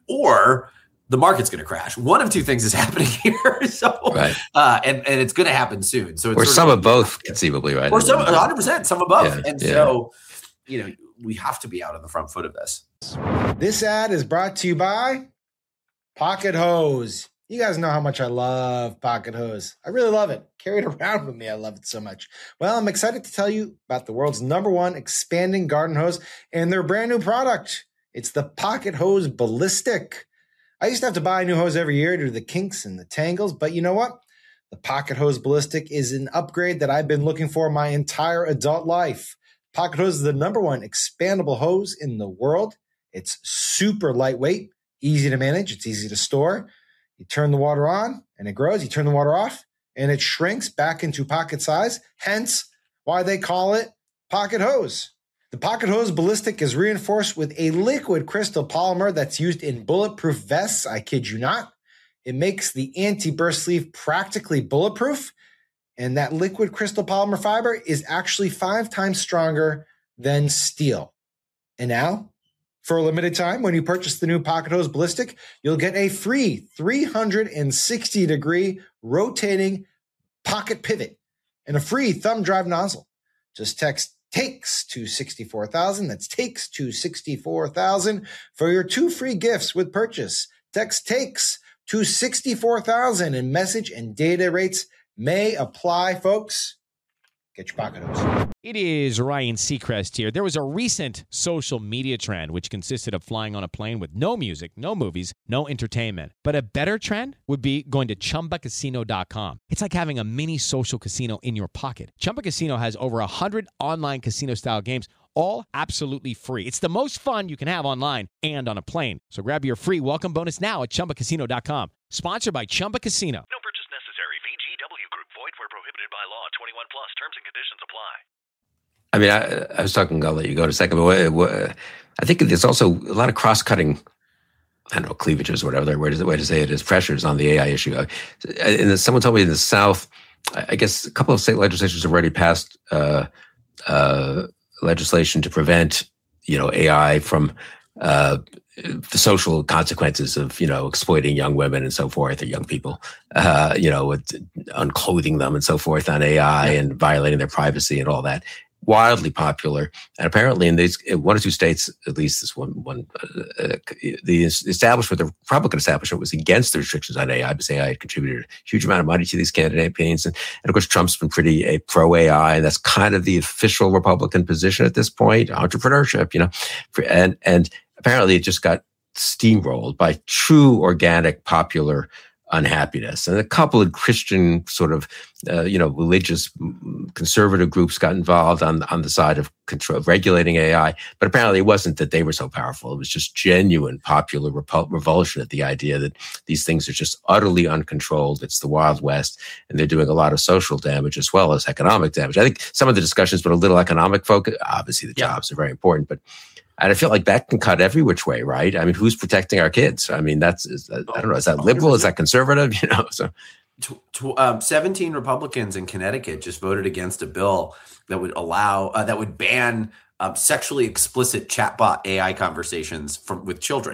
or the market's going to crash. One of two things is happening here. So, Right. uh, and, and it's going to happen soon. So it's Or sort some of, of both, conceivably, right? or some, one hundred percent, some above. Yeah, and yeah. so, you know, we have to be out on the front foot of this. This ad is brought to you by Pocket Hose. You guys know how much I love Pocket Hose. I really love it. Carry it around with me. I love it so much. Well, I'm excited to tell you about the world's number one expanding garden hose and their brand new product. It's the Pocket Hose Ballistic. I used to have to buy a new hose every year due to the kinks and the tangles, but you know what? The Pocket Hose Ballistic is an upgrade that I've been looking for my entire adult life. Pocket Hose is the number one expandable hose in the world. It's super lightweight, easy to manage. It's easy to store. You turn the water on and it grows. You turn the water off and it shrinks back into pocket size. Hence why they call it Pocket Hose. The Pocket Hose Ballistic is reinforced with a liquid crystal polymer that's used in bulletproof vests. I kid you not. It makes the anti-burst sleeve practically bulletproof, and that liquid crystal polymer fiber is actually five times stronger than steel. And now, for a limited time, when you purchase the new Pocket Hose Ballistic, you'll get a free three hundred sixty degree rotating pocket pivot and a free thumb drive nozzle. Just text TAKES to sixty-four thousand. That's TAKES to sixty-four thousand for your two free gifts with purchase. Text TAKES to sixty-four thousand, and message and data rates may apply, folks. Get your pocket hose. It is Ryan Seacrest here. There was a recent social media trend which consisted of flying on a plane with no music, no movies, no entertainment. But a better trend would be going to Chumba Casino dot com. It's like having a mini social casino in your pocket. Chumba Casino has over one hundred online casino-style games, all absolutely free. It's the most fun you can have online and on a plane. So grab your free welcome bonus now at Chumba Casino dot com. Sponsored by Chumba Casino. No purchase necessary. V G W Group. Void where prohibited by law. twenty-one plus. Terms and conditions apply. I mean, I, I was talking, I'll let you go in a second, but what, what, I think there's also a lot of cross-cutting, I don't know, cleavages or whatever the way to, way to say it is, pressures on the A I issue. And someone told me in the South, I guess a couple of state legislatures have already passed uh, uh, legislation to prevent, you know, A I from uh, the social consequences of, you know, exploiting young women and so forth, or young people, uh, you know, with unclothing them and so forth on A I and violating their privacy and all that. Wildly popular, and apparently in these in one or two states, at least this one, one uh, the establishment, the Republican establishment, was against the restrictions on A I because A I had contributed a huge amount of money to these campaigns, and, and of course Trump's been pretty a pro A I, and that's kind of the official Republican position at this point, entrepreneurship, you know, and and apparently it just got steamrolled by true organic popular unhappiness. And a couple of Christian sort of, uh, you know, religious conservative groups got involved on, on the side of control, of regulating A I. But apparently it wasn't that they were so powerful. It was just genuine popular repul- revulsion at the idea that these things are just utterly uncontrolled. It's the Wild West, and they're doing a lot of social damage as well as economic damage. I think some of the discussion's been a little economic focus. Obviously the jobs yeah. are very important, but and I feel like that can cut every which way, right? I mean, who's protecting our kids? I mean, that's, is that, I don't know, is that liberal? Is that conservative? You know, so. Um, seventeen Republicans in Connecticut just voted against a bill that would allow, uh, that would ban um, sexually explicit chatbot A I conversations from with children.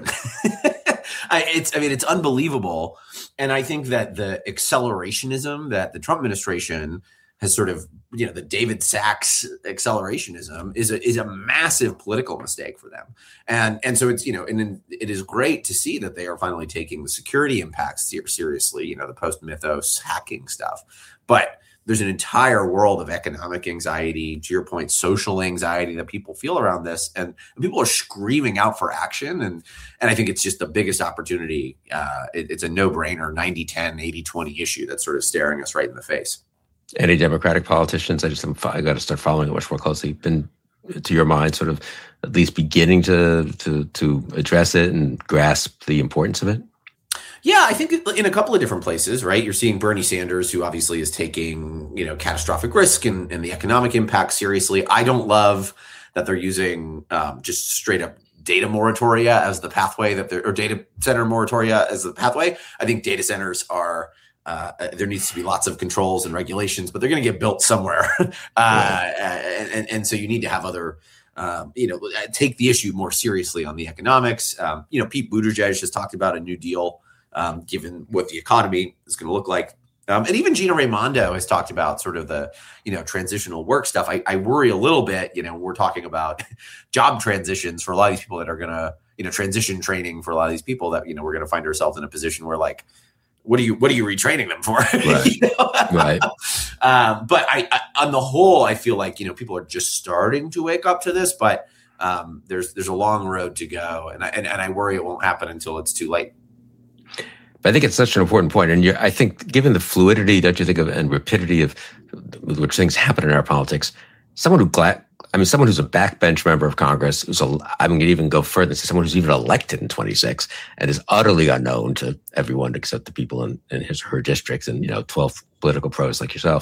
I, it's, I mean, it's unbelievable. And I think that the accelerationism that the Trump administration has sort of, you know, the David Sachs accelerationism is a, is a massive political mistake for them. And, and so it's, you know, and then it is great to see that they are finally taking the security impacts seriously, you know, the post-Mythos hacking stuff. But there's an entire world of economic anxiety, to your point, social anxiety that people feel around this. And people are screaming out for action. And, and I think it's just the biggest opportunity. Uh, it, it's a no-brainer ninety ten, eighty twenty issue that's sort of staring us right in the face. Any Democratic politicians, I just I got to start following it much more closely, been, to your mind, sort of at least beginning to to to address it and grasp the importance of it? Yeah, I think in a couple of different places, right? You're seeing Bernie Sanders, who obviously is taking, you know, catastrophic risk and, and the economic impact seriously. I don't love that they're using um, just straight up data moratoria as the pathway that they're, or data center moratoria as the pathway. I think data centers are, Uh, there needs to be lots of controls and regulations, but they're going to get built somewhere. uh, right. and, and, and so you need to have other, um, you know, take the issue more seriously on the economics. Um, you know, Pete Buttigieg has talked about a new deal, um, given what the economy is going to look like. Um, and even Gina Raimondo has talked about sort of the, you know, transitional work stuff. I, I worry a little bit, you know, we're talking about job transitions for a lot of these people that are going to, you know, transition training for a lot of these people that, you know, we're going to find ourselves in a position where like, What are you? What are you retraining them for? Right. you know? Right. Um, but I, I, on the whole, I feel like you know people are just starting to wake up to this, but um, there's there's a long road to go, and I and, and I worry it won't happen until it's too late. But I think it's such an important point, and you're, I think given the fluidity, don't you think, of and rapidity of with which things happen in our politics, someone who gla- I mean, someone who's a backbench member of Congress, who's a, I'm going to even go further and say someone who's even elected in twenty-six and is utterly unknown to everyone except the people in, in his or her districts and, you know, twelve political pros like yourself.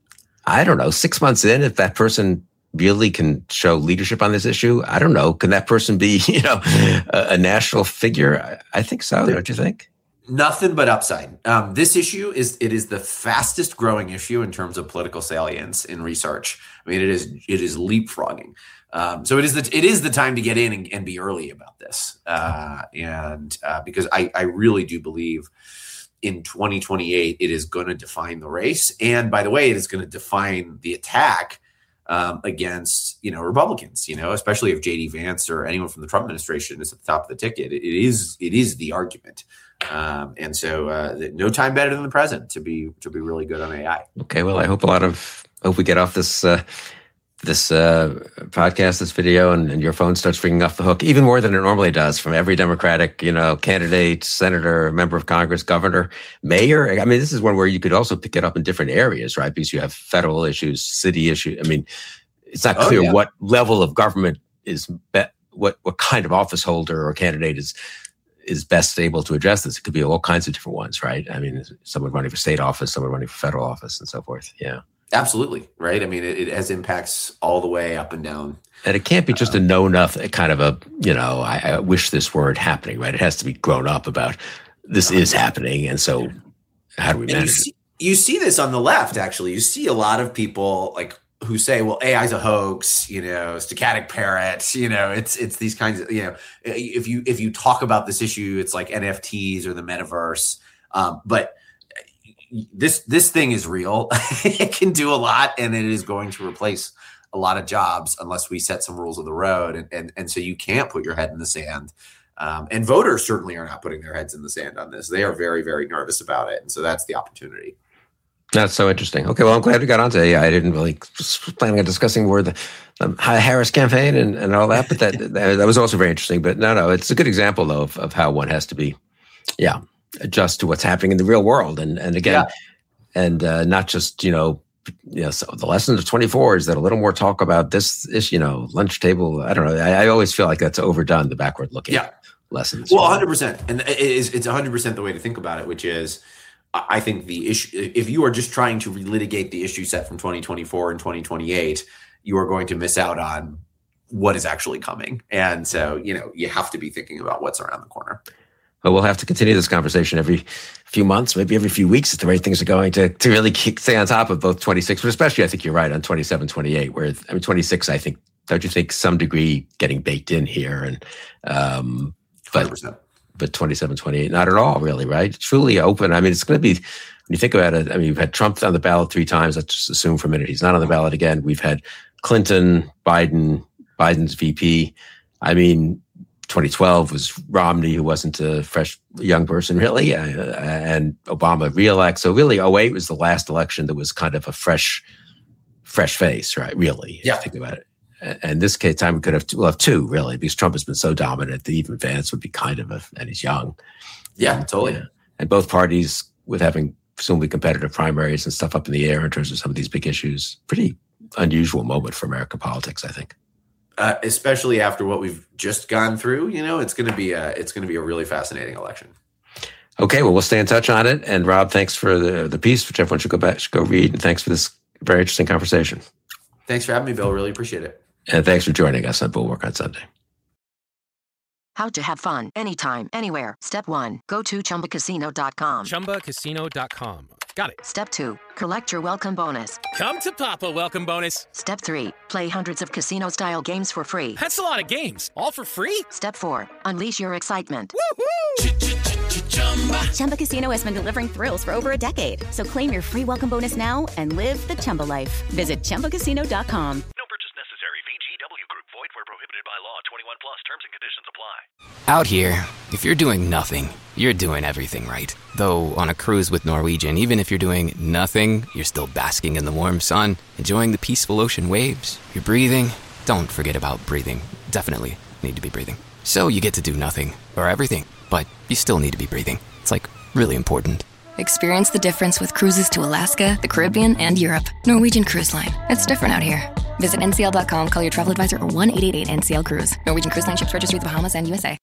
I don't know, six months in, if that person really can show leadership on this issue, I don't know, can that person be, you know, a, a national figure? I, I think so, don't you think? Nothing but upside. Um, this issue is it is the fastest growing issue in terms of political salience in research. I mean, it is it is leapfrogging. Um, so it is the it is the time to get in and, and be early about this. Uh, and uh, because I I really do believe in twenty twenty-eight it is going to define the race. And by the way, it is going to define the attack um, against you know Republicans. You know, especially if J D Vance or anyone from the Trump administration is at the top of the ticket. It, it is it is the argument. Um, and so, uh, no time better than the present to be to be really good on A I. Okay, well, I hope a lot of hope we get off this uh, this uh, podcast, this video, and, and your phone starts ringing off the hook even more than it normally does from every Democratic, you know, candidate, senator, member of Congress, governor, mayor. I mean, this is one where you could also pick it up in different areas, right? Because you have federal issues, city issues. I mean, it's not clear oh, yeah. what level of government is be- what what kind of office holder or candidate is. is best able to address this. It could be all kinds of different ones, right? I mean, someone running for state office, someone running for federal office, and so forth. Yeah. Absolutely. Right. I mean, it, it has impacts all the way up and down. And it can't be just um, a know nothing kind of a, you know, I, I wish this weren't happening, right? It has to be grown up about this is happening. And so how do we manage you see, it? You see this on the left, actually. You see a lot of people like who say, well, A I is a hoax, you know, stochastic parrot, you know, it's it's these kinds of, you know, if you if you talk about this issue, it's like N F Ts or the metaverse. Um, but this this thing is real. It can do a lot, and it is going to replace a lot of jobs unless we set some rules of the road. And and, and so you can't put your head in the sand. Um, and voters certainly are not putting their heads in the sand on this. They are very, very nervous about it. And so that's the opportunity. That's so interesting. Okay, well, I'm glad we got onto A I. I didn't really plan on discussing more the, the Harris campaign and, and all that, but that that was also very interesting. But no, no, it's a good example, though, of, of how one has to be, yeah, adjust to what's happening in the real world. And and again, yeah. and uh, not just, you know, you know, so the lesson of twenty-four is that a little more talk about this, this you know, lunch table. I don't know. I, I always feel like that's overdone, the backward looking yeah. lessons. Well, one hundred percent. And it is, it's one hundred percent the way to think about it, which is, I think the issue, if you are just trying to relitigate the issue set from twenty twenty-four and twenty twenty-eight, you are going to miss out on what is actually coming. And so, you know, you have to be thinking about what's around the corner. Well, we'll have to continue this conversation every few months, maybe every few weeks, if the way things are going to, to really keep, stay on top of both twenty-six, but especially I think you're right on twenty-seven, twenty-eight, where, I mean, twenty-six, I think, don't you think some degree getting baked in here? And, um, but, one hundred percent. But twenty-seven, twenty-eight, not at all, really, right? Truly open. I mean, it's going to be, when you think about it, I mean, you've had Trump on the ballot three times. Let's just assume for a minute he's not on the ballot again. We've had Clinton, Biden, Biden's V P. I mean, twenty twelve was Romney, who wasn't a fresh young person, really, uh, and Obama reelect. So really, oh eight was the last election that was kind of a fresh, fresh face, right? Really, yeah. If you think about it. And this case, time we could have, we'll have two, really, because Trump has been so dominant that even Vance would be kind of a, and he's young. Yeah, totally. Yeah. And both parties, with having presumably competitive primaries and stuff up in the air in terms of some of these big issues, pretty unusual moment for American politics, I think. Uh, especially after what we've just gone through, you know, it's going to be a, it's going to be a really fascinating election. Okay, well, we'll stay in touch on it. And Rob, thanks for the the piece, which everyone should go back, should go read. And thanks for this very interesting conversation. Thanks for having me, Bill. Really appreciate it. And thanks for joining us on Bulwark on Sunday. How to have fun anytime, anywhere. Step one, go to Chumba Casino dot com. Chumba Casino dot com. Got it. Step two, collect your welcome bonus. Come to Papa welcome bonus. Step three, play hundreds of casino-style games for free. That's a lot of games. All for free? Step four, unleash your excitement. Woohoo! Chumba Casino has been delivering thrills for over a decade. So claim your free welcome bonus now and live the Chumba life. Visit Chumba Casino dot com. No purchase necessary. V G W Group. Void where prohibited by law. twenty-one plus. Terms and conditions apply. Out here, if you're doing nothing, you're doing everything right. Though on a cruise with Norwegian, even if you're doing nothing, you're still basking in the warm sun, enjoying the peaceful ocean waves. You're breathing. Don't forget about breathing. Definitely need to be breathing. So you get to do nothing, or everything, but you still need to be breathing. It's like really important. Experience the difference with cruises to Alaska, the Caribbean, and Europe. Norwegian Cruise Line. It's different out here. Visit N C L dot com, call your travel advisor, or one eight eight eight N C L Cruise. Norwegian Cruise Line ships registry the Bahamas and U S A.